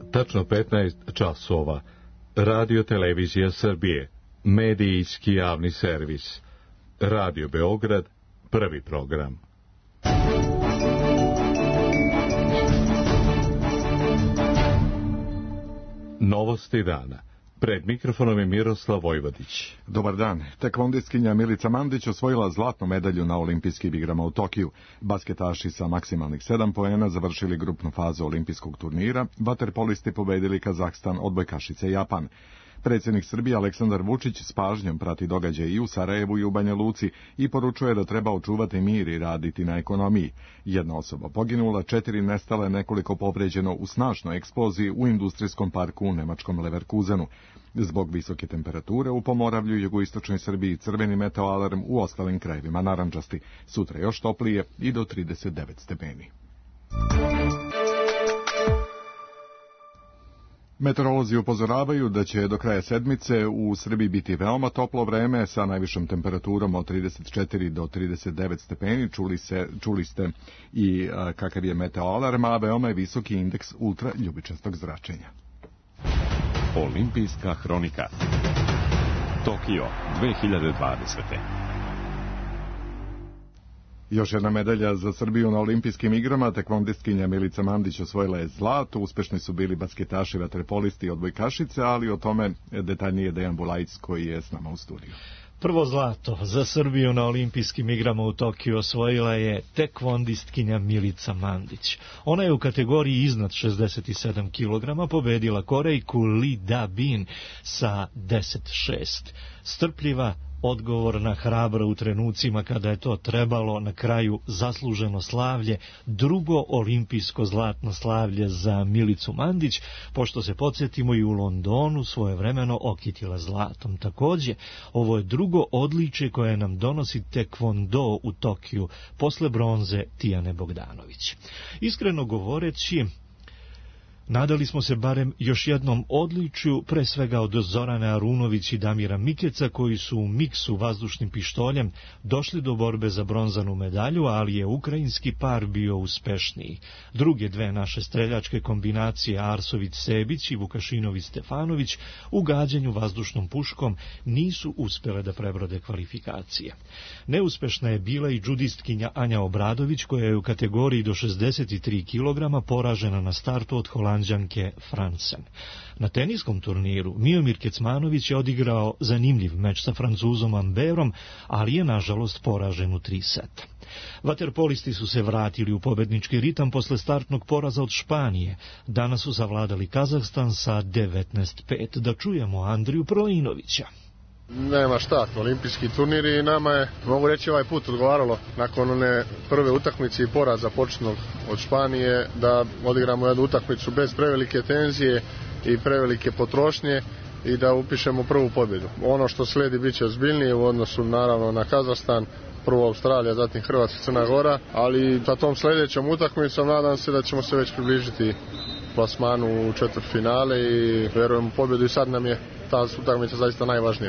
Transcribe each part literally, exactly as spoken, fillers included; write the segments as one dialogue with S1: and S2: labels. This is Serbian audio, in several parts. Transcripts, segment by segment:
S1: tačno petnaest časova. Radio Televizija Srbije, medijski javni servis. Radio Beograd, prvi program. Novosti dana. Pred mikrofonom je Miroslav Vojvodić.
S2: Dobar dan. Tekvondistkinja Milica Mandić osvojila zlatnu medalju na olimpijskim igrama u Tokiju. Basketaši sa maksimalnih sedam poena završili grupnu fazu olimpijskog turnira, vaterpolisti pobedili Kazahstan, odbojkašice Japan. Predsjednik Srbije Aleksandar Vučić s pažnjom prati događaje i u Sarajevu i u Banja Luci i poručuje da treba očuvati mir i raditi na ekonomiji. Jedna osoba poginula, četiri nestale, nekoliko povređeno u snažnoj eksploziji u industrijskom parku u nemačkom Leverkusenu. Zbog visoke temperature u Pomoravlju, jugoistočnoj Srbiji crveni meteo alarm, u ostalim krajevima narandžasti. Sutra još toplije i do trideset devet stepeni. Meteorolozi upozoravaju da će do kraja sedmice u Srbiji biti veoma toplo vreme sa najvišom temperaturom od trideset četiri do trideset devet stepeni. Čuli, se, čuli ste i a, kakav je meteo alarm, a veoma je visoki indeks ultraljubičastog zračenja.
S3: Olimpijska hronika. Tokio dve hiljade dvadesete.
S2: Još jedna medalja za Srbiju na olimpijskim igrama. Tekvondistkinja Milica Mandić osvojila je zlato. Uspešni su bili basketaši, vaterpolisti i odbojkašice, ali o tome detaljnije Dejan Bulajić koji je s nama u studiju.
S4: Prvo zlato za Srbiju na olimpijskim igrama u Tokiju osvojila je tekvondistkinja Milica Mandić. Ona je u kategoriji iznad šezdeset sedam kilograma pobedila Korejku Li Da Bin sa deset šest. Strpljiva, odgovorna, hrabra u trenucima kada je to trebalo, na kraju zasluženo slavlje, drugo olimpijsko zlatno slavlje za Milicu Mandić, pošto se podsjetimo i u Londonu svojevremeno okitila zlatom. Također, ovo je drugo odličje koje nam donosi tekvondo u Tokiju, posle bronze Tijane Bogdanović. Iskreno govoreći, nadali smo se barem još jednom odličju, pre svega od Zorane Arunović i Damira Mikeca, koji su u miksu vazdušnim pištoljem došli do borbe za bronzanu medalju, ali je ukrajinski par bio uspešniji. Druge dve naše streljačke kombinacije, Arsović-Sebić i Vukašinović-Stefanović, u gađanju vazdušnom puškom nisu uspjele da prebrode kvalifikacije. Neuspešna je bila i džudistkinja Anja Obradović, koja je u kategoriji do šezdeset tri kilograma poražena na startu od Holandije Anđanke Fransen. Na teniskom turniru Miomir Kecmanović je odigrao zanimljiv meč sa Francuzom Amberom, ali je nažalost poražen u tri seta. Vaterpolisti su se vratili u pobednički ritam posle startnog poraza od Španije. Danas su zavladali Kazahstan sa devetnaest pet. Da čujemo Andriju Prolinovića.
S5: Nema šta, olimpijski turniri i nama je, mogu reći, ovaj put odgovaralo nakon one prve utakmice i poraza početnog od Španije da odigramo jednu utakmicu bez prevelike tenzije i prevelike potrošnje i da upišemo prvu pobjedu. Ono što slijedi bit će ozbiljnije u odnosu naravno na Kazahstan, prvo Australija, zatim Hrvatska, Crna Gora, ali sa tom sljedećom utakmicom nadam se da ćemo se već približiti plasmanu u četvrtfinale i vjerujem u pobjedu i sad nam je ta utakmica zaista najvažnija.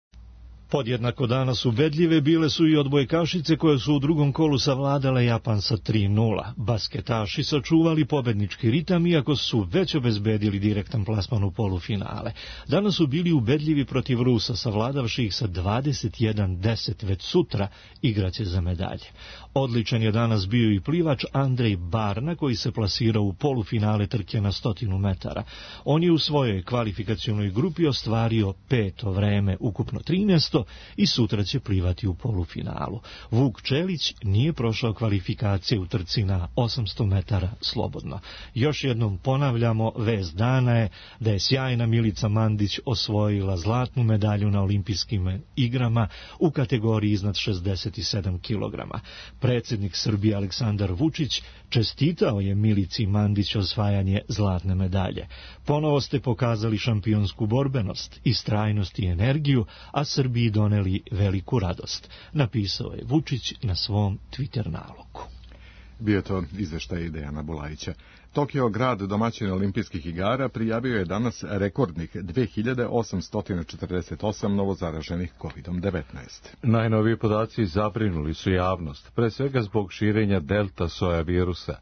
S4: Podjednako danas ubedljive bile su i odbojkašice koje su u drugom kolu savladale Japan sa tri nula. Basketaši sačuvali pobednički ritam iako su već obezbedili direktan plasman u polufinale. Danas su bili ubedljivi protiv Rusa, savladavši ih sa dvadeset jedan deset, već sutra igraće za medalje. Odličan je danas bio i plivač Andrej Barna koji se plasirao u polufinale trke na stotinu metara. On je u svojoj kvalifikacionoj grupi ostvario peto vreme, ukupno trinaesto, i sutra će plivati u polufinalu. Vuk Čelić nije prošao kvalifikacije u trci na osamsto metara slobodno. Još jednom ponavljamo, vest dana je da je sjajna Milica Mandić osvojila zlatnu medalju na olimpijskim igrama u kategoriji iznad šezdeset sedam kilograma. Predsjednik Srbije Aleksandar Vučić čestitao je Milici Mandić osvajanje zlatne medalje. Ponovo ste pokazali šampionsku borbenost, istrajnost i energiju, a Srbiji doneli veliku radost, napisao je Vučić na svom Twitter nalogu.
S2: Bio to izveštaj Dejana Bulajića. Tokio, grad domaćin olimpijskih igara, prijavio je danas rekordnih dve hiljade osamsto četrdeset osam novozaraženih kovid devetnaest.
S1: Najnoviji podaci zabrinuli su javnost, pre svega zbog širenja delta soja virusa.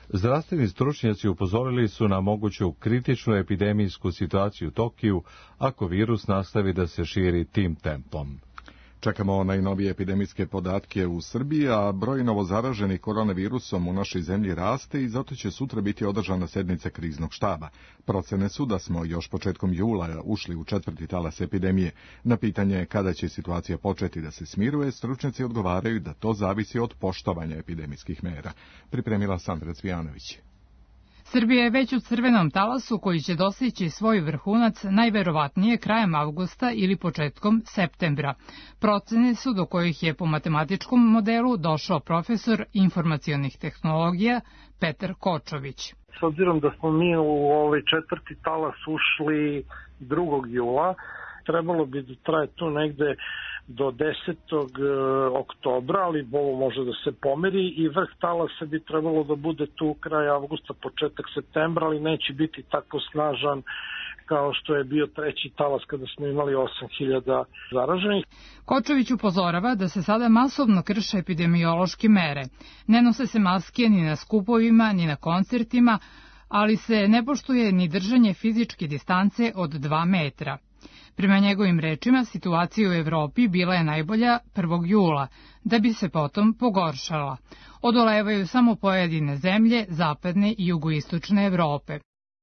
S1: Zdravstveni stručnjaci upozorili su na moguću kritičnu epidemijsku situaciju u Tokiju ako virus nastavi da se širi tim tempom.
S2: Čekamo najnovije epidemijske podatke u Srbiji, a broj novozaraženih koronavirusom u našoj zemlji raste i zato će sutra biti održana sednica kriznog štaba. Procene su da smo još početkom jula ušli u četvrti talas epidemije. Na pitanje kada će situacija početi da se smiruje, stručnjaci odgovaraju da to zavisi od poštovanja epidemijskih mera. Pripremila Sandra Cvijanović.
S6: Srbija je već u crvenom talasu koji će dostići svoj vrhunac najverovatnije krajem avgusta ili početkom septembra. Procene su do kojih je po matematičkom modelu došao profesor informacionih tehnologija Petar Kočović.
S7: S obzirom da smo mi u ovaj četvrti talas ušli drugog jula, trebalo bi da traje tu negde do desetog oktobra, ali ovo može da se pomeri i vrh talasa bi trebalo da bude tu kraj avgusta, početak septembra, ali neće biti tako snažan kao što je bio treći talas kada smo imali osam hiljada zaraženih.
S6: Kočović upozorava da se sada masovno krše epidemiološke mere. Ne nose se maske ni na skupovima, ni na koncertima, ali se ne poštuje ni držanje fizičke distance od dva metra. Prema njegovim rečima, situacija u Evropi bila je najbolja prvog jula, da bi se potom pogoršala. Odolevaju samo pojedine zemlje zapadne i jugoistočne Evrope.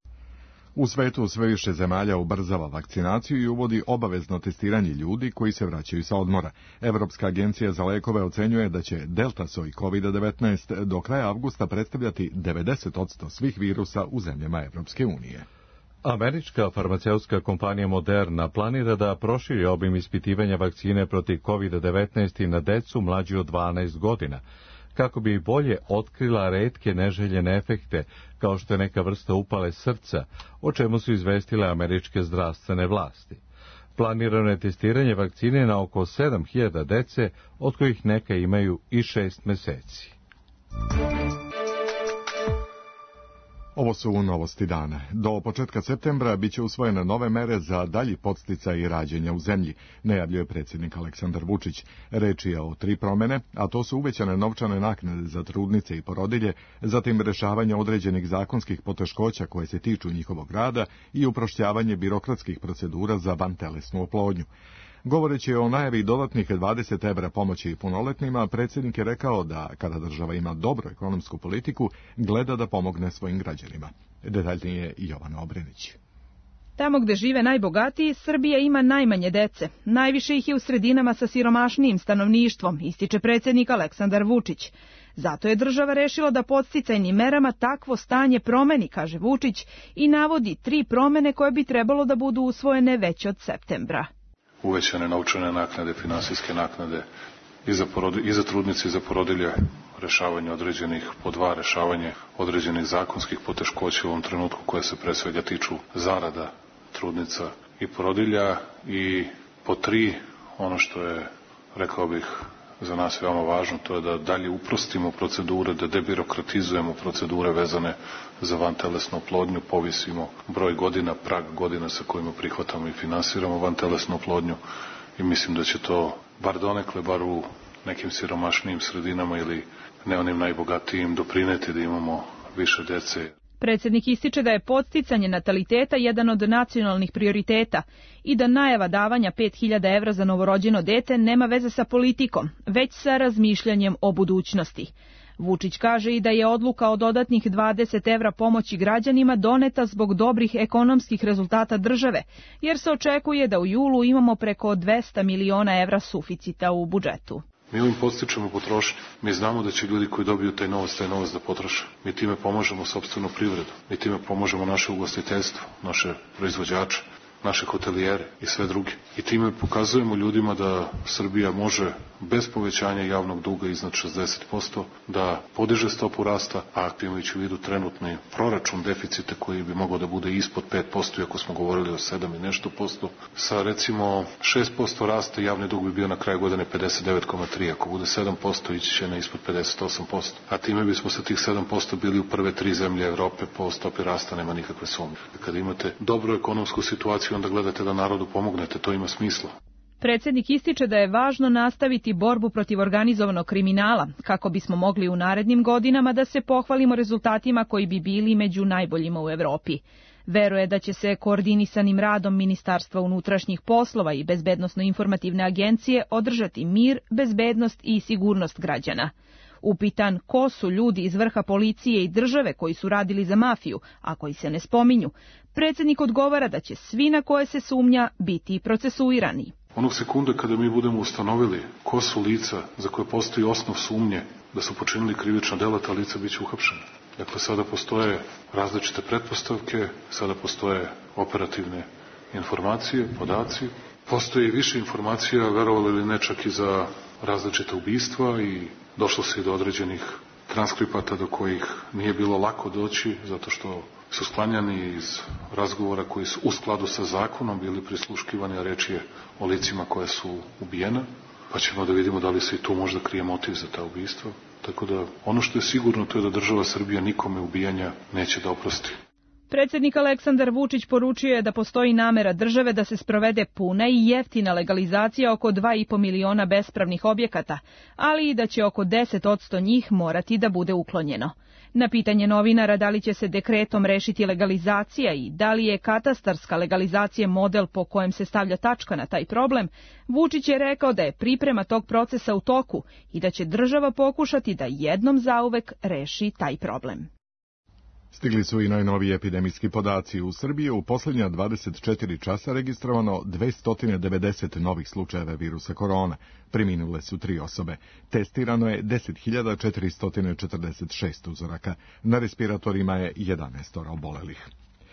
S2: U svetu sve više zemalja ubrzava vakcinaciju i uvodi obavezno testiranje ljudi koji se vraćaju sa odmora. Evropska agencija za lekove ocenjuje da će delta soj kovid devetnaest do kraja avgusta predstavljati devedeset posto svih virusa u zemljama Evropske unije.
S1: Američka farmaceutska kompanija Moderna planira da proširi obim ispitivanja vakcine protiv kovid devetnaest na decu mlađi od dvanaest godina, kako bi bolje otkrila retke neželjene efekte, kao što je neka vrsta upale srca, o čemu su izvestile američke zdravstvene vlasti. Planirano je testiranje vakcine na oko sedam hiljada dece, od kojih neka imaju i šest meseci.
S2: Ovo su novosti dana. Do početka septembra biće usvojene nove mere za dalji podsticaj i rađenja u zemlji, najavljuje predsjednik Aleksandar Vučić. Reč je o tri promene, a to su uvećane novčane naknade za trudnice i porodilje, zatim rešavanje određenih zakonskih poteškoća koje se tiču njihovog rada i uprošćavanje birokratskih procedura za vantelesnu oplodnju. Govoreći o najavi dodatnih dvadeset evra pomoći punoletnima, predsjednik je rekao da, kada država ima dobru ekonomsku politiku, gleda da pomogne svojim građanima. Detaljnije Jovana Obrenić.
S8: Tamo gde žive najbogatiji, Srbija ima najmanje dece. Najviše ih je u sredinama sa siromašnijim stanovništvom, ističe predsjednik Aleksandar Vučić. Zato je država rešila da podsticajnim merama takvo stanje promeni, kaže Vučić, i navodi tri promene koje bi trebalo da budu usvojene već od septembra.
S9: Uvećane novčane naknade, finansijske naknade i za, porodi, i za trudnice i za porodilje, rešavanje određenih, po dva rešavanje određenih zakonskih poteškoća u ovom trenutku koje se pre svega tiču zarada trudnica i porodilja i po tri, ono što je, rekao bih, za nas veoma važno, to je da dalje uprostimo procedure, da debirokratizujemo procedure vezane za vantelesnu oplodnju, povisimo broj godina, prag godina sa kojima prihvatamo i finansiramo vantelesnu oplodnju i mislim da će to, bar donekle, bar u nekim siromašnijim sredinama ili ne onim najbogatijim, doprineti da imamo više dece.
S8: Predsjednik ističe da je podsticanje nataliteta jedan od nacionalnih prioriteta i da najava davanja pet hiljada evra za novorođeno dete nema veze sa politikom, već sa razmišljanjem o budućnosti. Vučić kaže i da je odluka o dodatnih dvadeset evra pomoći građanima doneta zbog dobrih ekonomskih rezultata države, jer se očekuje da u julu imamo preko dvesta miliona evra suficita u budžetu.
S9: Mi ovim podstičemo potrošnju. Mi znamo da će ljudi koji dobiju taj novac, taj novac da potroše. Mi time pomažemo sopstvenu privredu. Mi time pomažemo naše ugostiteljstvo, naše proizvođače, naše hotelijere i sve druge. I time pokazujemo ljudima da Srbija može bez povećanja javnog duga iznad šezdeset posto da podiže stopu rasta, a imajući u vidu trenutni proračun deficita koji bi mogao da bude ispod pet posto, iako smo govorili o sedam i nešto posto, sa recimo šest posto rasta javni dug bi bio na kraju godine pedeset devet zarez tri, ako bude sedam posto ići će na ispod pedeset osam posto, a time bismo sa tih sedam posto bili u prve tri zemlje Evrope po stopi rasta, nema nikakve sumnje. Kada imate dobru ekonomsku situaciju, onda gledate da narodu pomognete, to ima smisla.
S8: Predsjednik ističe da je važno nastaviti borbu protiv organizovanog kriminala, kako bismo mogli u narednim godinama da se pohvalimo rezultatima koji bi bili među najboljima u Evropi. Veruje da će se koordinisanim radom Ministarstva unutrašnjih poslova i Bezbednosno-informativne agencije održati mir, bezbednost i sigurnost građana. Upitan ko su ljudi iz vrha policije i države koji su radili za mafiju, a koji se ne spominju, predsjednik odgovara da će svi na koje se sumnja biti procesuirani.
S9: Onog sekunde kada mi budemo ustanovili ko su lica za koje postoji osnov sumnje da su počinili krivična dela, ta lica biće uhapšena. Dakle, sada postoje različite pretpostavke, sada postoje operativne informacije, podaci. Postoje više informacija, verovali ili ne, čak i za različite ubistva i došlo se i do određenih transkripata do kojih nije bilo lako doći, zato što su sklanjani iz razgovora koji su u skladu sa zakonom bili prisluškivani, a reč je o licima koja su ubijena, pa ćemo da vidimo da li se i tu možda krije motiv za ta ubistva. Tako da ono što je sigurno to je da država Srbija nikome ubijanja neće da oprosti.
S8: Predsjednik Aleksandar Vučić poručio je da postoji namera države da se sprovede puna i jeftina legalizacija oko dva i po miliona bespravnih objekata, ali i da će oko deset posto njih morati da bude uklonjeno. Na pitanje novinara da li će se dekretom rešiti legalizacija i da li je katastarska legalizacija model po kojem se stavlja tačka na taj problem, Vučić je rekao da je priprema tog procesa u toku i da će država pokušati da jednom zauvek reši taj problem.
S2: Stigli su i najnoviji epidemijski podaci. U Srbiji u posljednja dvadeset četiri časa registrovano dvesta devedeset novih slučajeva virusa korona. Preminule su tri osobe. Testirano je deset hiljada četiristo četrdeset šest uzoraka. Na respiratorima je jedanaest obolelih.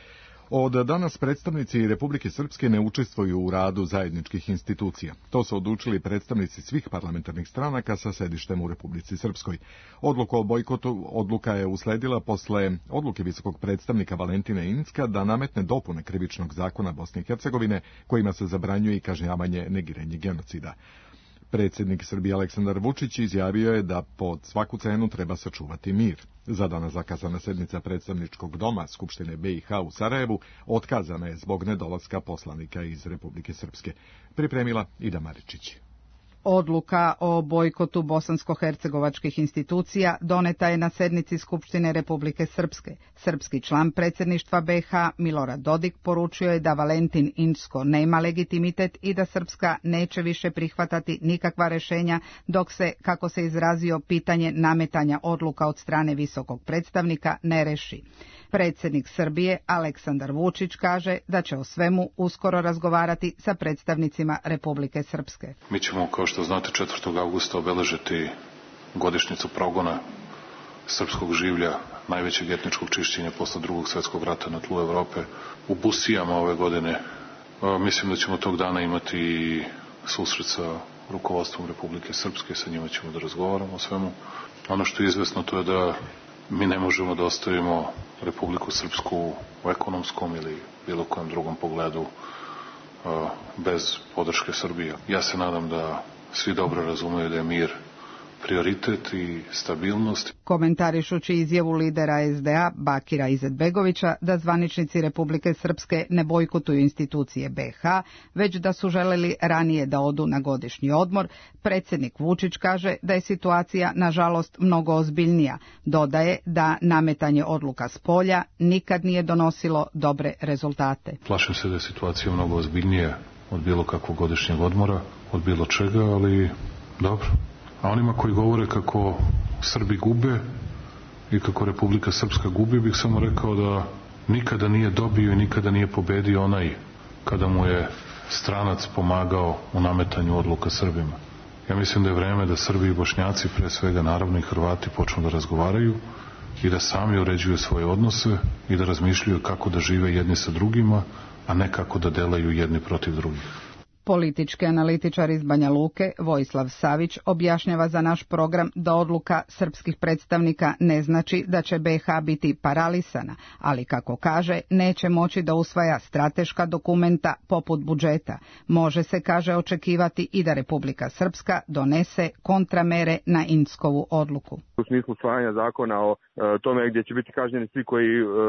S2: Od danas predstavnici Republike Srpske ne učestvuju u radu zajedničkih institucija. To su odlučili predstavnici svih parlamentarnih stranaka sa sedištem u Republici Srpskoj. Odluku o bojkotu odluka je usledila posle odluke visokog predstavnika Valentina Incka da nametne dopune krivičnog zakona Bosne i Hercegovine kojima se zabranjuje i kažnjavanje negiranje genocida. Predsjednik Srbije Aleksandar Vučić izjavio je da pod svaku cenu treba sačuvati mir. Za danas zakazana sednica predstavničkog doma Skupštine B i H u Sarajevu otkazana je zbog nedolaska poslanika iz Republike Srpske. Pripremila Ida Maričić.
S10: Odluka o bojkotu bosansko-hercegovačkih institucija doneta je na sednici Skupštine Republike Srpske. Srpski član predsjedništva B H Milorad Dodik poručio je da Valentin Incko nema legitimitet i da Srpska neće više prihvatati nikakva rješenja dok se, kako se izrazio, pitanje nametanja odluka od strane visokog predstavnika ne reši. Predsjednik Srbije Aleksandar Vučić kaže da će o svemu uskoro razgovarati sa predstavnicima Republike Srpske.
S9: Mi ćemo, kao što znate, četvrtog avgusta obeležiti godišnjicu progona srpskog življa, najvećeg etničkog čišćenja posle drugog svjetskog rata na tlu Evrope u Busijama ove godine. Mislim da ćemo tog dana imati susret sa rukovodstvom Republike Srpske, sa njima ćemo da razgovaramo o svemu. Ono što je izvesno to je da mi ne možemo da ostavimo Republiku Srpsku u ekonomskom ili bilo kojem drugom pogledu bez podrške Srbije. Ja se nadam da svi dobro razumeju da je mir prioritet i stabilnost.
S10: Komentarišući izjavu lidera S D A Bakira Izetbegovića da zvaničnici Republike Srpske ne bojkotuju institucije B H, već da su želeli ranije da odu na godišnji odmor, predsjednik Vučić kaže da je situacija nažalost mnogo ozbiljnija. Dodaje da nametanje odluka s polja nikad nije donosilo dobre rezultate.
S9: Plašim se da je situacija mnogo ozbiljnija od bilo kakvog godišnjeg odmora, od bilo čega, ali dobro. A onima koji govore kako Srbi gube i kako Republika Srpska gubi, bih samo rekao da nikada nije dobio i nikada nije pobedio onaj kada mu je stranac pomagao u nametanju odluka Srbima. Ja mislim da je vreme da Srbi i Bošnjaci, pre svega naravno i Hrvati, počnu da razgovaraju i da sami uređuju svoje odnose i da razmišljaju kako da žive jedni sa drugima, a ne kako da delaju jedni protiv drugih.
S10: Politički analitičar iz Banja Luke, Vojislav Savić, objašnjava za naš program da odluka srpskih predstavnika ne znači da će B H biti paralisana, ali kako kaže, neće moći da usvaja strateška dokumenta poput budžeta. Može se, kaže, očekivati i da Republika Srpska donese kontramere na Inckovu odluku.
S11: U smislu usvajanja zakona o tome gdje će biti kažnjeni svi koji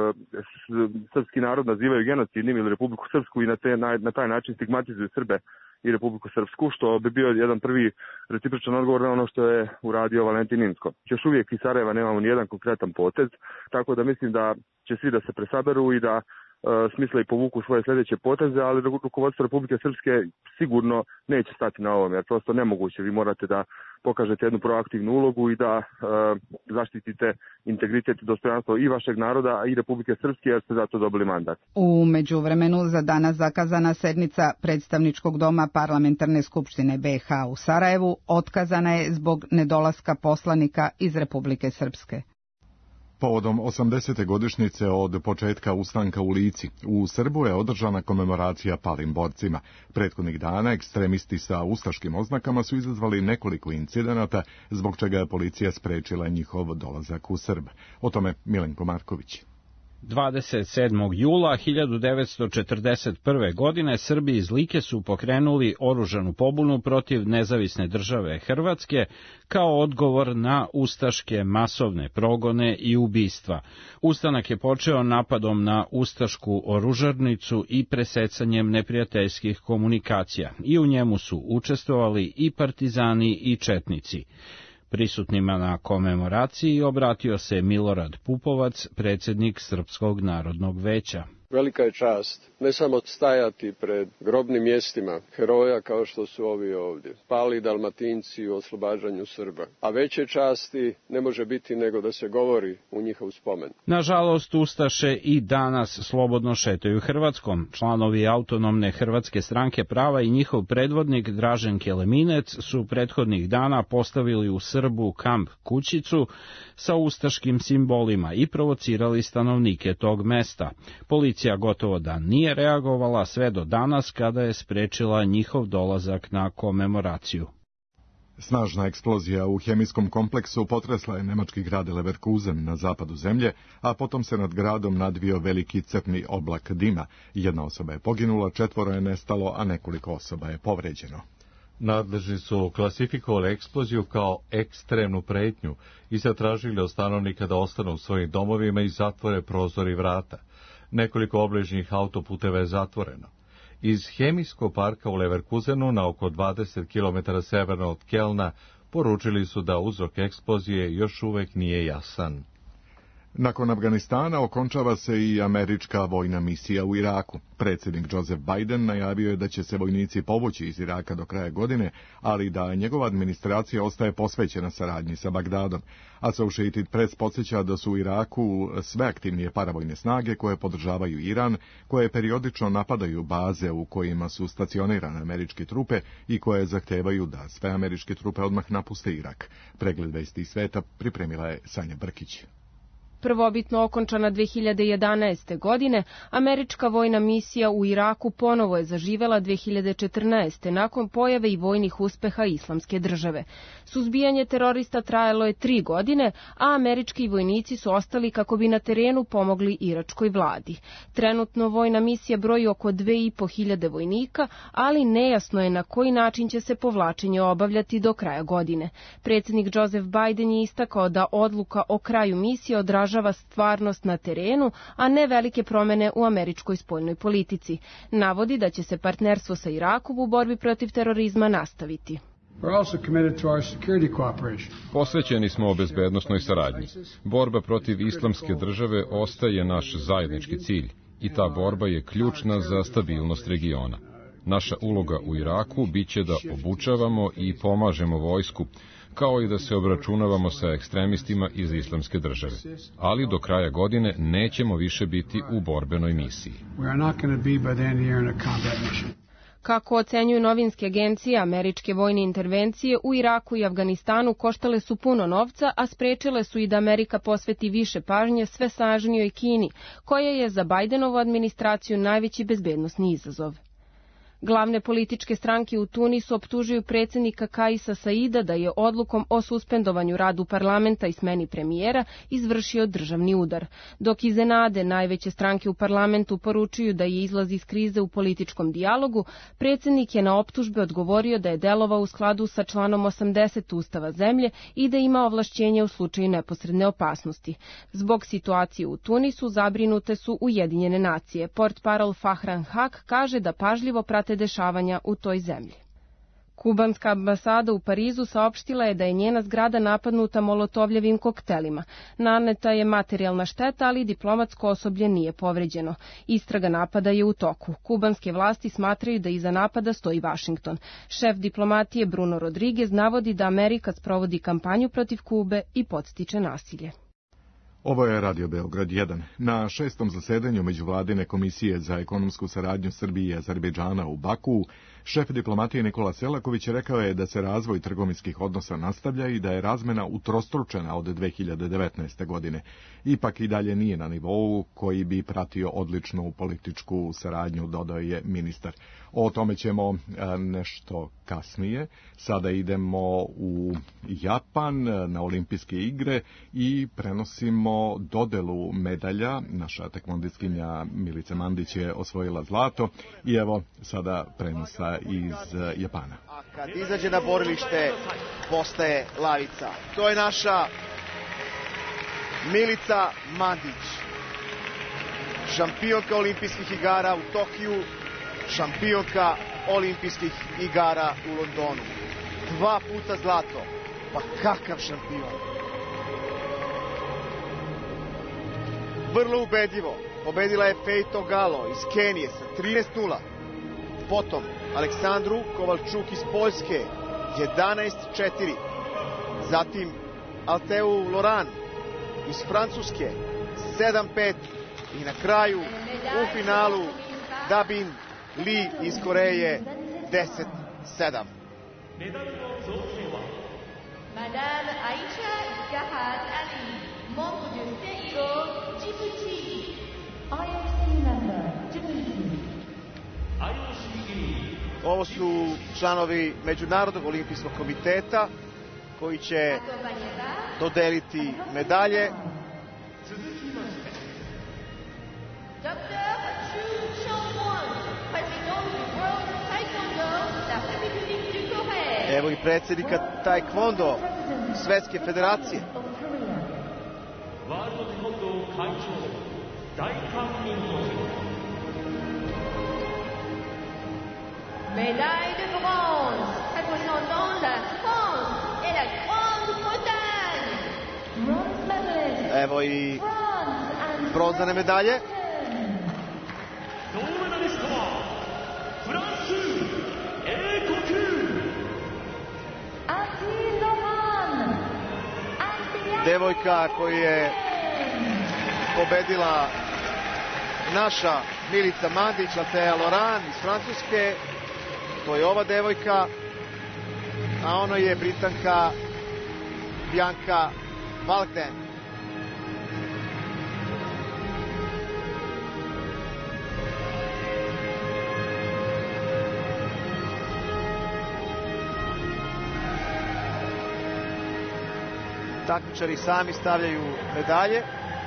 S11: srpski narod nazivaju genocidnim ili Republiku Srpsku i na, te, na, na taj način stigmatizuju Srbe i Republiku Srpsku, što bi bio jedan prvi recipročan odgovor na ono što je uradio Valentin Inzko. Još uvijek iz Sarajeva nemamo nijedan konkretan potez, tako da mislim da će svi da se presaberu i da smisle i povuku svoje sljedeće poteze, ali rukovodstvo Republike Srpske sigurno neće stati na ovom, jer prosto nemoguće. Vi morate da pokažete jednu proaktivnu ulogu i da e, zaštitite integritet i dostojanstvo i vašeg naroda i Republike Srpske, jer ste zato dobili mandat.
S10: U međuvremenu za danas zakazana sednica predstavničkog doma Parlamentarne skupštine B iH u Sarajevu otkazana je zbog nedolaska poslanika iz Republike Srpske.
S2: Povodom osamdesete godišnjice od početka ustanka u Lici, u Srbu je održana komemoracija palim borcima. Prethodnih dana ekstremisti sa ustaškim oznakama su izazvali nekoliko incidenata, zbog čega je policija sprečila njihov dolazak u Srb. O tome Milenko Marković.
S12: dvadeset sedmog jula hiljadu devetsto četrdeset prve. godine Srbi iz Like su pokrenuli oružanu pobunu protiv nezavisne države Hrvatske kao odgovor na ustaške masovne progone i ubistva. Ustanak je počeo napadom na ustašku oružarnicu i presecanjem neprijateljskih komunikacija i u njemu su učestvovali i partizani i četnici. Prisutnima na komemoraciji obratio se Milorad Pupovac, predsjednik Srpskog narodnog veća.
S13: Velika je čast ne samo stajati pred grobnim mjestima heroja kao što su ovi ovdje, pali Dalmatinci u oslobađanju Srba, a veće časti ne može biti nego da se govori u njihov spomen.
S12: Nažalost, ustaše i danas slobodno šetaju Hrvatskom. Članovi autonomne Hrvatske stranke prava i njihov predvodnik Dražen Keleminec su prethodnih dana postavili u Srbu kamp kućicu sa ustaškim simbolima i provocirali stanovnike tog mesta. Policija gotovo da nije reagovala sve do danas kada je sprečila njihov dolazak na komemoraciju.
S2: Snažna eksplozija u hemijskom kompleksu potresla je nemački grad Leverkusen na zapadu zemlje, a potom se nad gradom nadvio veliki crni oblak dima. Jedna osoba je poginula, četvoro je nestalo, a nekoliko osoba je povređeno.
S1: Nadležni su klasifikovali eksploziju kao ekstremnu pretnju i zatražili od stanovnika da ostanu u svojim domovima i zatvore prozor i vrata. Nekoliko obližnjih autoputeva je zatvoreno. Iz hemijskog parka u Leverkusenu, na oko dvadeset kilometara severno od Kelna, poručili su da uzrok eksplozije još uvek nije jasan.
S2: Nakon Afganistana okončava se i američka vojna misija u Iraku. Predsjednik Joseph Biden najavio je da će se vojnici povući iz Iraka do kraja godine, ali da njegova administracija ostaje posvećena saradnji sa Bagdadom. Associated Press podsjeća da su u Iraku sve aktivnije paravojne snage koje podržavaju Iran, koje periodično napadaju baze u kojima su stacionirane američke trupe i koje zahtevaju da sve američke trupe odmah napuste Irak. Pregled vesti iz sveta pripremila je Sanja Brkić.
S14: Prvobitno okončana dve hiljade jedanaeste. godine, američka vojna misija u Iraku ponovo je zaživela dve hiljade četrnaeste. nakon pojave i vojnih uspeha Islamske države. Suzbijanje terorista trajalo je tri godine, a američki vojnici su ostali kako bi na terenu pomogli iračkoj vladi. Trenutno vojna misija broji oko dve i po hiljade vojnika, ali nejasno je na koji način će se povlačenje obavljati do kraja godine. Predsjednik Joseph Biden je istakao da odluka o kraju misije odražava stvarnost na terenu, a ne velike promjene u američkoj spoljnoj politici. Navodi da će se partnerstvo sa Irakom u borbi protiv terorizma nastaviti.
S15: Posvećeni smo o bezbednosnoj saradnji. Borba protiv islamske države ostaje naš zajednički cilj i ta borba je ključna za stabilnost regiona. Naša uloga u Iraku biće da obučavamo i pomažemo vojsku, kao i da se obračunavamo sa ekstremistima iz islamske države. Ali do kraja godine nećemo više biti u borbenoj misiji.
S14: Kako ocenjuju novinske agencije, američke vojne intervencije u Iraku i Afganistanu koštale su puno novca, a sprečile su i da Amerika posveti više pažnje sve snažnijoj Kini, koja je za Bidenovu administraciju najveći bezbednosni izazov. Glavne političke stranke u Tunisu optužuju predsjednika Kaisa Saida da je odlukom o suspendovanju radu parlamenta i smeni premijera izvršio državni udar. Dok iz Enade najveće stranke u parlamentu poručuju da je izlaz iz krize u političkom dijalogu, predsjednik je na optužbe odgovorio da je delovao u skladu sa članom osamdeset Ustava zemlje i da ima ovlašćenje u slučaju neposredne opasnosti. Zbog situacije u Tunisu zabrinute su Ujedinjene nacije. Portparol Fahran Haq kaže da pažljivo prate dešavanja u toj zemlji. Kubanska ambasada u Parizu saopštila je da je njena zgrada napadnuta molotovljevim koktelima. Naneta je materijalna šteta, ali diplomatsko osoblje nije povređeno. Istraga napada je u toku. Kubanske vlasti smatraju da iza napada stoji Vašington. Šef diplomatije Bruno Rodriguez navodi da Amerika sprovodi kampanju protiv Kube i podstiče nasilje.
S2: Ovo je Radio Beograd jedan. Na šestom zasedanju Međuvladine komisije za ekonomsku saradnju Srbije i Azerbejdžana u Bakuu, šef diplomatije Nikola Selaković rekao je da se razvoj trgovinskih odnosa nastavlja i da je razmena utrostručena od dve hiljade devetnaeste. godine. Ipak i dalje nije na nivou koji bi pratio odličnu političku saradnju, dodao je ministar. O tome ćemo nešto kasnije. Sada idemo u Japan na olimpijske igre i prenosimo dodelu medalja. Naša tekvondistkinja Milica Mandić je osvojila zlato i evo sada prenosa iz Japana.
S16: A kad izađe na borilište postaje lavica. To je naša Milica Mandić, šampionka olimpijskih igara u Tokiju, šampionka olimpijskih igara u Londonu. Dva puta zlato. Pa kakav šampion. Vrlo ubedljivo. Pobedila je Feito Galo iz Kenije sa trinaest nula. Potom Aleksandru Kovalčuk iz Poljske jedanaest četiri. Zatim Alteu Loran iz Francuske sedam pet. I na kraju u finalu Dabin Li iz Koreje deset sedam. Madame Aisha Jahad Ali, membre du C I O Djibouti. I O C member Djibouti. Ovo su članovi Međunarodnog olimpijskog komiteta koji će dodeliti medalje. Evo i predsjednika Taekwondo Svetske federacije. Médaille de bronze, représentant la France et la Grande-Bretagne. Evo i bronzane medalje. Devojka koju je pobedila naša Milica Mandić, Altea Loran iz Francuske, to je ova devojka, a ono je Britanka Bianca Valkden. Takmičari sami stavljaju medalje.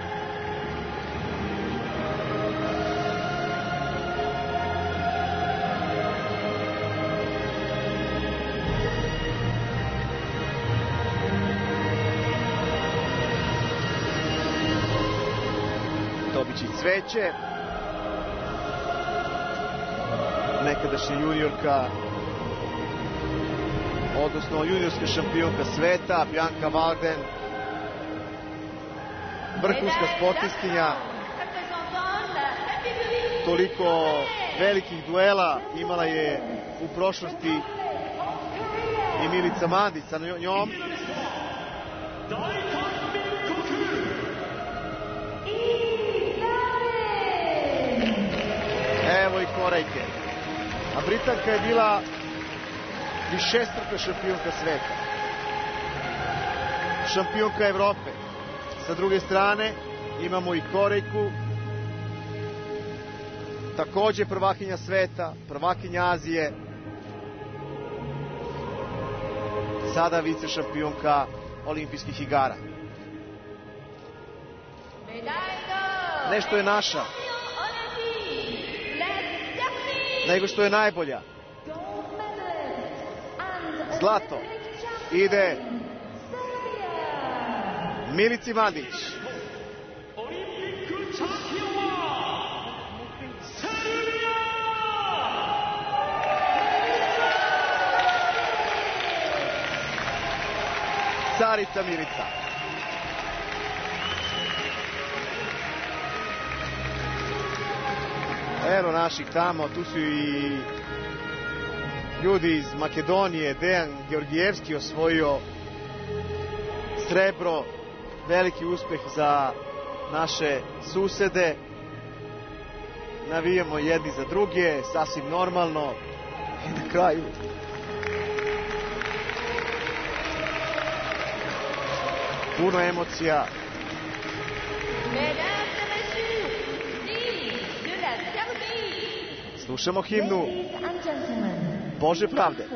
S16: Dobiće cveće. Nekadašnja juniorka, odnosno juniorska šampionka sveta, Bianca Valkden, vrhunska sportistkinja, toliko velikih duela imala je u prošlosti i Milica Mandić sa njom. Evo i Korejke. A Britanka je bila višestruka šampionka sveta. Šampionka Evrope. Sa druge strane imamo i Korejku takođe prvakinja sveta, prvakinja Azije, sada vice šampionka olimpijskih igara. Nešto je naša, nego što je najbolja. Zlato ide Milici Mandić. Carica Milica. Evo naših tamo, tu su i ljudi iz Makedonije. Dejan Georgijevski osvojio srebro, veliki uspeh za naše susede. Navijamo jedni za druge, sasvim normalno. I na kraju puno emocija. Slušamo himnu Bože pravde.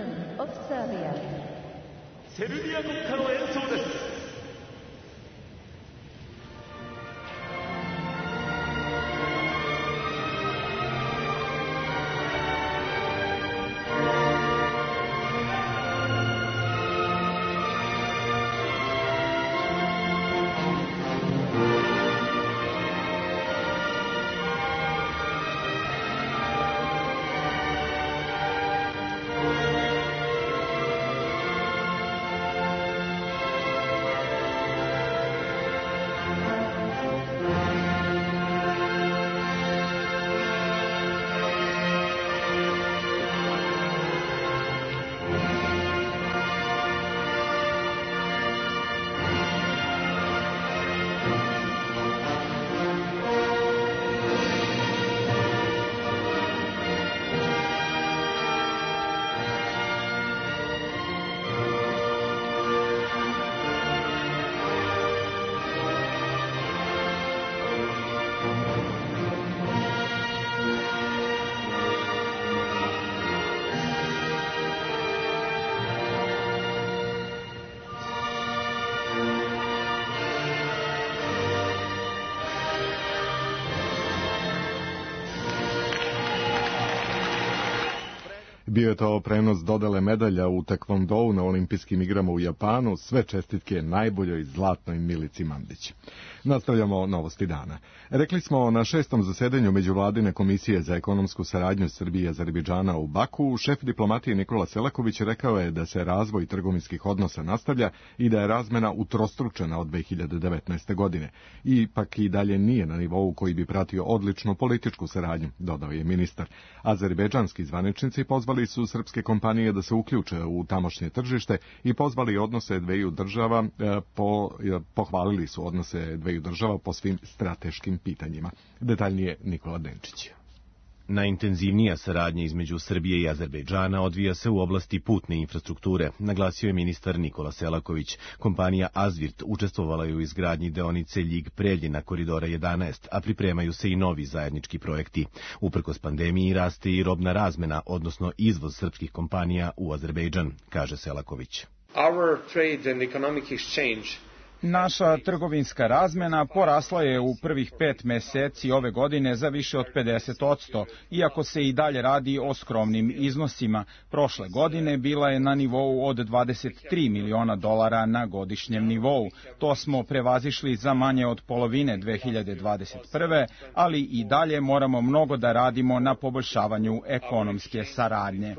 S2: Bio je to prenos dodele medalja u Taekwondou na olimpijskim igrama u Japanu. Sve čestitke najboljoj zlatnoj Milici Mandić. Nastavljamo novosti dana. Rekli smo na šestom zasedanju Međuvladine komisije za ekonomsku saradnju Srbije i Azerbejdžana u Baku, šef diplomatije Nikola Selaković rekao je da se razvoj trgovinskih odnosa nastavlja i da je razmena utrostručena od dve hiljade devetnaeste. godine. Ipak i dalje nije na nivou koji bi pratio odličnu političku saradnju, dodao je ministar. Azerbejdžanski zvaničnici pozvali su srpske kompanije da se uključe u tamošnje tržište i pozvali odnose dveju država, po, pohvalili su odnose dveju država po svim strateškim pitanjima. Detaljnije Nikola Denčić.
S17: Najintenzivnija saradnja između Srbije i Azerbejdžana odvija se u oblasti putne infrastrukture, naglasio je ministar Nikola Selaković. Kompanija Azvirt učestvovala je u izgradnji deonice Ljig-Preljina koridora jedanaest, a pripremaju se i novi zajednički projekti. Uprkos pandemiji raste i robna razmena, odnosno izvoz srpskih kompanija u Azerbejdžan, kaže Selaković.
S18: Our trade and economic exchange
S19: Naša trgovinska razmena porasla je u prvih pet meseci ove godine za više od pedeset posto, iako se i dalje radi o skromnim iznosima. Prošle godine bila je na nivou od dvadeset tri miliona dolara na godišnjem nivou. To smo prevazišli za manje od polovine dve hiljade dvadeset prve. ali i dalje moramo mnogo da radimo na poboljšavanju ekonomske saradnje.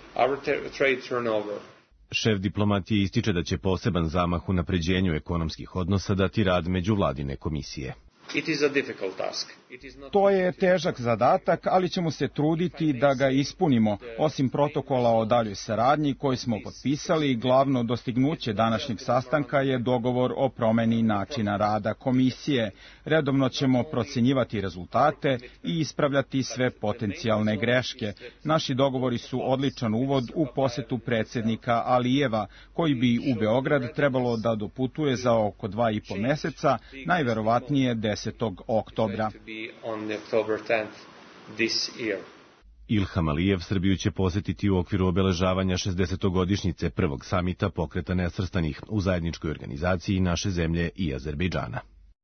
S17: Šef diplomatije ističe da će poseban zamah u napređenju ekonomskih odnosa dati rad Međuvladine komisije.
S19: To je težak zadatak, ali ćemo se truditi da ga ispunimo. Osim protokola o daljoj saradnji koji smo potpisali, glavno dostignuće današnjeg sastanka je dogovor o promeni načina rada komisije. Redovno ćemo procenjivati rezultate i ispravljati sve potencijalne greške. Naši dogovori su odličan uvod u posetu predsjednika Alijeva, koji bi u Beograd trebalo da doputuje za oko dva i po meseca, najverovatnije desetog oktobra.
S18: this year.
S17: Ilham Alijev Srbiju će posjetiti u okviru obeležavanja šezdesetogodišnjice prvog samita Pokreta nesvrstanih u zajedničkoj organizaciji naše zemlje i Azerbejdžana.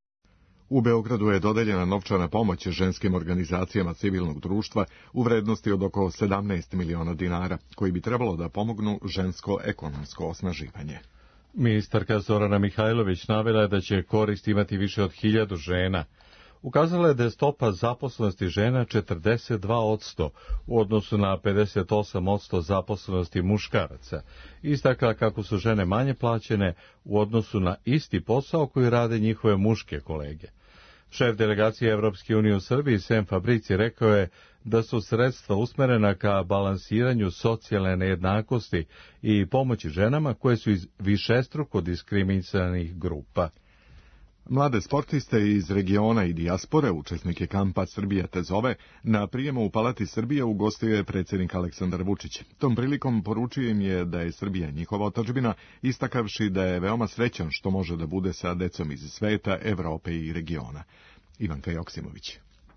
S2: U Beogradu je dodeljena novčana pomoć ženskim organizacijama civilnog društva u vrednosti od oko sedamnaest miliona dinara, koji bi trebalo da pomognu žensko ekonomsko osnaživanje.
S1: Ministarka Zorana Mihajlović navela je da će korist imati više od hiljadu žena. Ukazala je da je stopa zaposlenosti žena četrdeset dva posto u odnosu na pedeset osam posto zaposlenosti muškaraca. Istakla kako su žene manje plaćene u odnosu na isti posao koji rade njihove muške kolege. Šef delegacije Evropske unije u Srbiji, Sem Fabrici, rekao je da su sredstva usmerena ka balansiranju socijalne nejednakosti i pomoći ženama koje su iz višestruko diskriminisanih grupa.
S2: Mlade sportiste iz regiona i dijaspore, učesnike kampa Srbija te zove, na prijemu u Palati Srbije ugostio je predsjednik Aleksandar Vučić. Tom prilikom poručio im je da je Srbija njihova otadžbina, istakavši da je veoma srećan što može da bude sa decom iz sveta, Evrope i regiona. Ivanka Joksimović.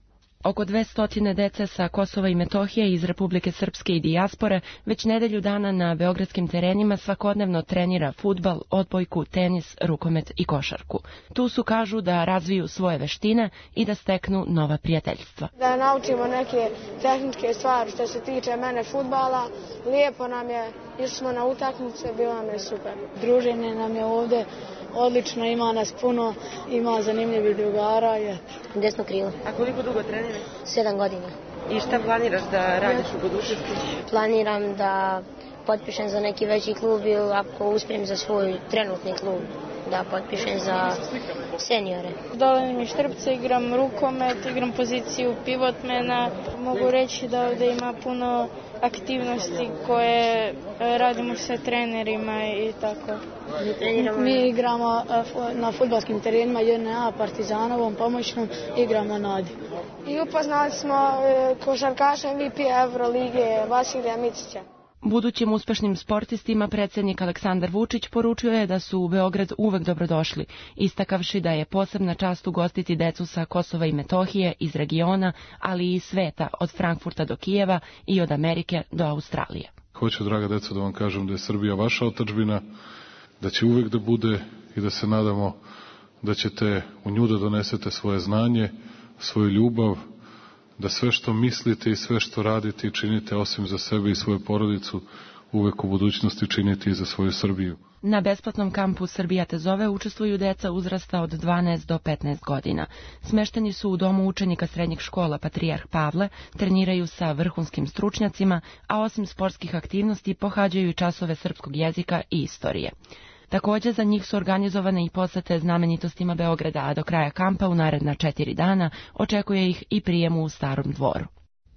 S20: Oko dvesta dece sa Kosova i Metohije iz Republike Srpske i dijaspore već nedelju dana na beogradskim terenima svakodnevno trenira fudbal, odbojku, tenis, rukomet i košarku. Tu su, kažu, da razviju svoje veštine i da steknu nova prijateljstva.
S21: Da naučimo neke tehničke stvari što se tiče mene fudbala. Lijepo nam je, išli smo na utakmice, bilo nam je super. Druženje nam je ovdje odlično, ima nas puno, ima zanimljivih drugara. Je.
S22: Desno krilo.
S20: A koliko dugo treniraš?
S22: Sedam godina.
S20: I šta planiraš da radiš u budućnosti?
S22: Planiram da potpišem za neki veći klub ili ako uspijem za svoj trenutni klub, da potpišem za seniore.
S21: Dovoljno mi Štrpca, igram rukomet, igram poziciju pivotmena. Mogu reći da ovdje ima puno aktivnosti koje radimo sa trenerima i tako.
S22: Mi,
S21: mi igramo na fudbalskim terenima J N A, Partizanovom, pomoćnom, igramo na Adi. I upoznali smo košarkaša M V P Evrolige Vasilija Micića.
S20: Budućim uspešnim sportistima predsjednik Aleksandar Vučić poručio je da su u Beograd uvek dobrodošli, istakavši da je posebna čast ugostiti decu sa Kosova i Metohije, iz regiona, ali i sveta, od Frankfurta do Kijeva i od Amerike do Australije.
S9: Hoću, draga deco, da vam kažem da je Srbija vaša otadžbina, da će uvek da bude i da se nadamo da ćete u nju da donesete svoje znanje, svoju ljubav, da sve što mislite i sve što radite i činite osim za sebe i svoju porodicu, uvek u budućnosti činite i za svoju Srbiju.
S20: Na besplatnom kampu Srbija te zove učestvuju deca uzrasta od dvanaest do petnaest godina. Smešteni su u domu učenika srednjih škola Patrijarh Pavle, treniraju sa vrhunskim stručnjacima, a osim sportskih aktivnosti pohađaju i časove srpskog jezika i istorije. Također za njih su organizovane i posete znamenitostima Beograda, a do kraja kampa u naredna četiri dana očekuje ih i prijem u Starom dvoru.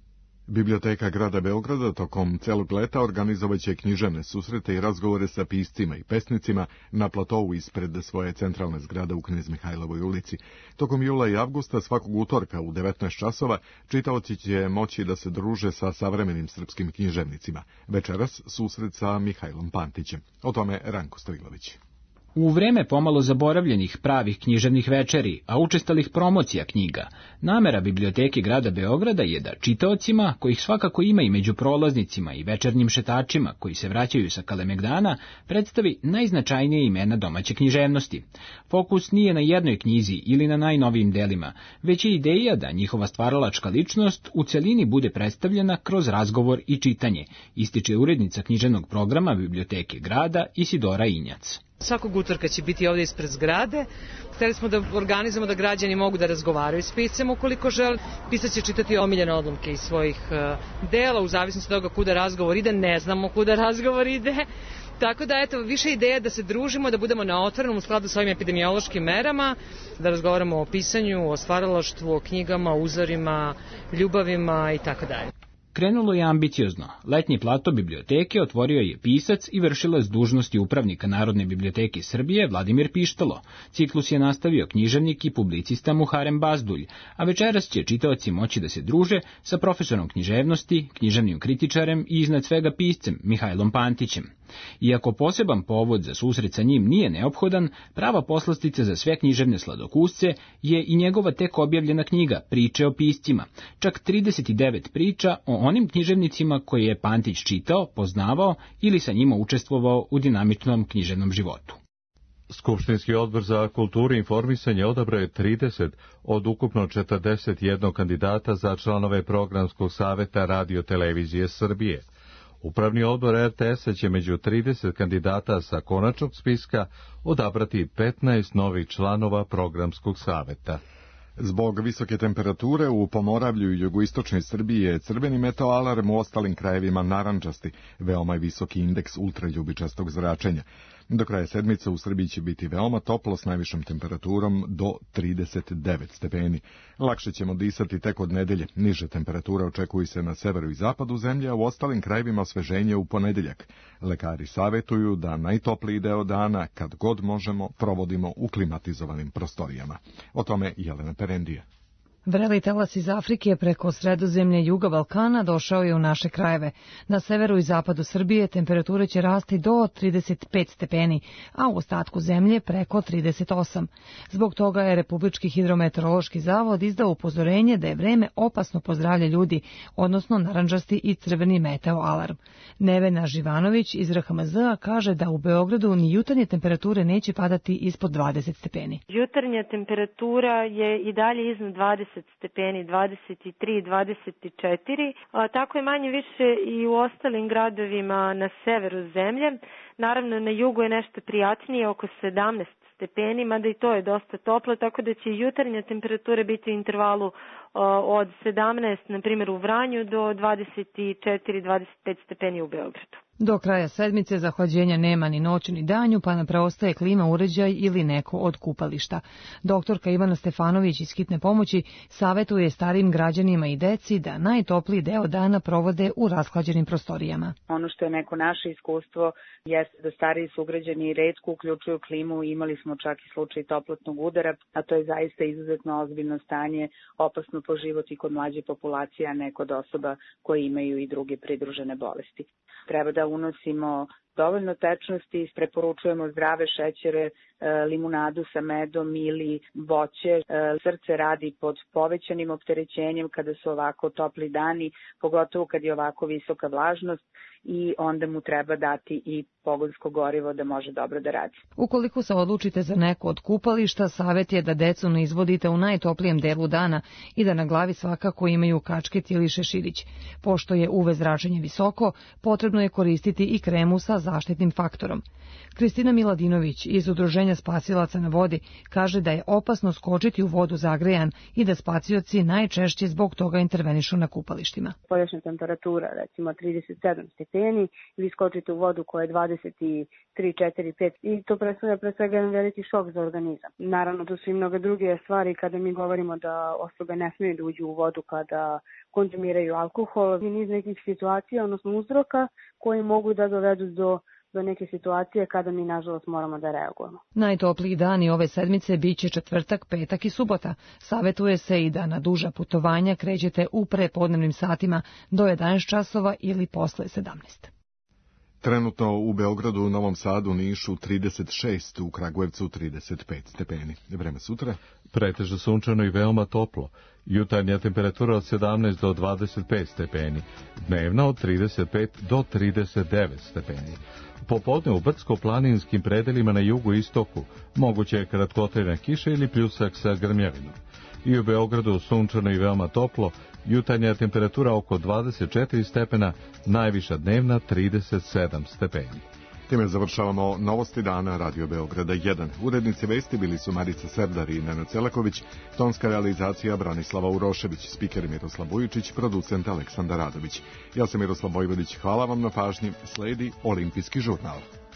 S2: Biblioteka grada Beograda tokom celog leta organizovaće književne susrete i razgovore sa piscima i pesnicima na platovu ispred svoje centralne zgrade u Knez Mihajlovoj ulici. Tokom jula i avgusta svakog utorka u devetnaest časova čitaoci će moći da se druže sa savremenim srpskim književnicima. Večeras susret sa Mihajlom Pantićem. O tome Ranko Stojilović.
S23: U vreme pomalo zaboravljenih pravih književnih večeri, a učestalih promocija knjiga, namera Biblioteke grada Beograda je da čitaocima, kojih svakako ima i među prolaznicima i večernjim šetačima koji se vraćaju sa Kalemegdana, predstavi najznačajnije imena domaće književnosti. Fokus nije na jednoj knjizi ili na najnovijim delima, već je ideja da njihova stvaralačka ličnost u celini bude predstavljena kroz razgovor i čitanje, ističe urednica književnog programa Biblioteke grada Isidora Injac.
S24: Svakog utorka će biti ovdje ispred zgrade. Hteli smo da organizujemo da građani mogu da razgovaraju s piscem ukoliko žele. Pisac će čitati omiljene odlomke iz svojih uh, dela, u zavisnosti od toga kuda razgovor ide. Ne znamo kuda razgovor ide. Tako da, eto, više ideja da se družimo, da budemo na otvorenom u skladu sa ovim epidemiološkim merama, da razgovaramo o pisanju, o stvaralaštvu, o knjigama, uzorima, ljubavima i tako dalje.
S23: Krenulo je ambiciozno. Letnji plato biblioteke otvorio je pisac i vršilac dužnosti upravnika Narodne biblioteke Srbije Vladimir Pištalo. Ciklus je nastavio književnik i publicista Muharem Bazdulj, a večeras će čitaoci moći da se druže sa profesorom književnosti, književnim kritičarem i iznad svega piscem Mihajlom Pantićem. Iako poseban povod za susret sa njim nije neophodan, prava poslastica za sve književne sladokusce je i njegova tek objavljena knjiga Priče o piscima, čak trideset devet priča o onim književnicima koje je Pantić čitao, poznavao ili sa njima učestvovao u dinamičnom književnom životu.
S1: Skupštinski odbor za kulturu i informisanje odabrao je trideset od ukupno četrdeset jedan kandidata za članove Programskog saveta Radio-televizije Srbije. Upravni odbor er te esa će među trideset kandidata sa konačnog spiska odabrati petnaest novih članova Programskog saveta.
S2: Zbog visoke temperature u Pomoravlju i jugoistočnoj Srbiji je crveni meteo alarm, u ostalim krajevima narandžasti, veoma je visoki indeks ultraljubičastog zračenja. Do kraja sedmice u Srbiji će biti veoma toplo s najvišom temperaturom do trideset devet stepeni. Lakše ćemo disati tek od nedelje. Niže temperatura očekuju se na severu i zapadu zemlje, a u ostalim krajevima osveženje u ponedeljak. Lekari savjetuju da najtopliji deo dana, kad god možemo, provodimo u klimatizovanim prostorijama. O tome Jelena Perendija.
S3: Vreli talas iz Afrike preko sredozemlje juga Balkana došao je u naše krajeve. Na severu i zapadu Srbije temperature će rasti do trideset pet stepeni, a u ostatku zemlje preko trideset osam. Zbog toga je Republički hidrometeorološki zavod izdao upozorenje da je vreme opasno po zdravlje ljudi, odnosno narandžasti i crveni meteo alarm. Nevena Živanović iz er ha em zea kaže da u Beogradu ni jutarnje temperature neće padati ispod dvadeset stepeni.
S4: Jutarnja temperatura je i dalje iznad dvadeset stepeni, dvadeset tri, dvadeset četiri, a, tako je manje više i u ostalim gradovima na severu zemlje. Naravno, na jugu je nešto prijatnije, oko sedamnaest stepeni, mada i to je dosta toplo, tako da će jutarnja temperatura biti u intervalu a, od sedamnaest, na primjer u Vranju, do dvadeset četiri do dvadeset pet stepeni u Beogradu.
S3: Do kraja sedmice zahlađenja nema ni noću ni danju, pa nam preostaje klima uređaj ili neko od kupališta. Doktorka Ivana Stefanović iz Hitne pomoći savjetuje starijim građanima i deci da najtopliji deo dana provode u rashlađenim prostorijama.
S5: Ono što je neko naše iskustvo jeste da stariji sugrađani retko uključuju klimu, imali smo čak i slučaj toplotnog udara, a to je zaista izuzetno ozbiljno stanje, opasno po život i kod mlađe populacije, a ne kod osoba koje imaju i druge pridružene bolesti. Treba da unosimo dovoljno tečnosti, preporučujemo zdrave šećere, limunadu sa medom ili voće. Srce radi pod povećanim opterećenjem kada su ovako topli dani, pogotovo kad je ovako visoka vlažnost, i onda mu treba dati i pogonsko gorivo da može dobro da radi.
S3: Ukoliko se odlučite za neko od kupališta, savjet je da decu ne izvodite u najtoplijem delu dana i da na glavi svakako imaju kačket ili šeširić. Pošto je u ve zračenje visoko, potrebno je koristiti i kremu sa zaštitnim faktorom. Kristina Miladinović iz Udruženja spasilaca na vodi kaže da je opasno skočiti u vodu zagrejan i da spasioci najčešće zbog toga intervenišu na kupalištima.
S7: Spoljašnja temperatura, recimo trideset sedam stepeni, vi skočite u vodu koja je dvadeset tri, četiri, pet i to predstavlja pre svega jedan veliki šok za organizam. Naravno, tu su i mnoge druge stvari kada mi govorimo da osobe ne smiju da uđu u vodu kada konzumiraju alkohol. I niz nekih situacija, odnosno uzroka koji mogu da dovedu do do neke situacije kada mi nažalost moramo da reagujemo.
S3: Najtopliji dani ove sedmice biće četvrtak, petak i subota. Savjetuje se i da na duža putovanja krećete u prepodnevnim satima do jedanaest časova ili posle sedamnaest.
S2: Trenutno u Beogradu, Novom Sadu, Nišu trideset šest, u Kragujevcu trideset pet stepeni. Vreme sutra?
S1: Pretežno sunčano i veoma toplo. Jutarnja temperatura od sedamnaest do dvadeset pet stepeni. Dnevna od trideset pet do trideset devet stepeni. Popodne u brdsko-planinskim predelima na jugu i istoku moguće je kratkotrajna kiša ili pljusak sa grmljavinom. I u Beogradu sunčano i veoma toplo, jutarnja temperatura oko dvadeset četiri stepena, najviša dnevna trideset sedam stepeni.
S2: Time završavamo novosti dana Radio Beograda jedan. Urednici vesti bili su Marica Serdar i Nenad Celaković, tonska realizacija Branislava Urošević, spiker Miroslav Bujičić, producent Aleksandar Radović. Ja sam Miroslav Vojvodić, hvala vam na pažnji, sledi Olimpijski žurnal.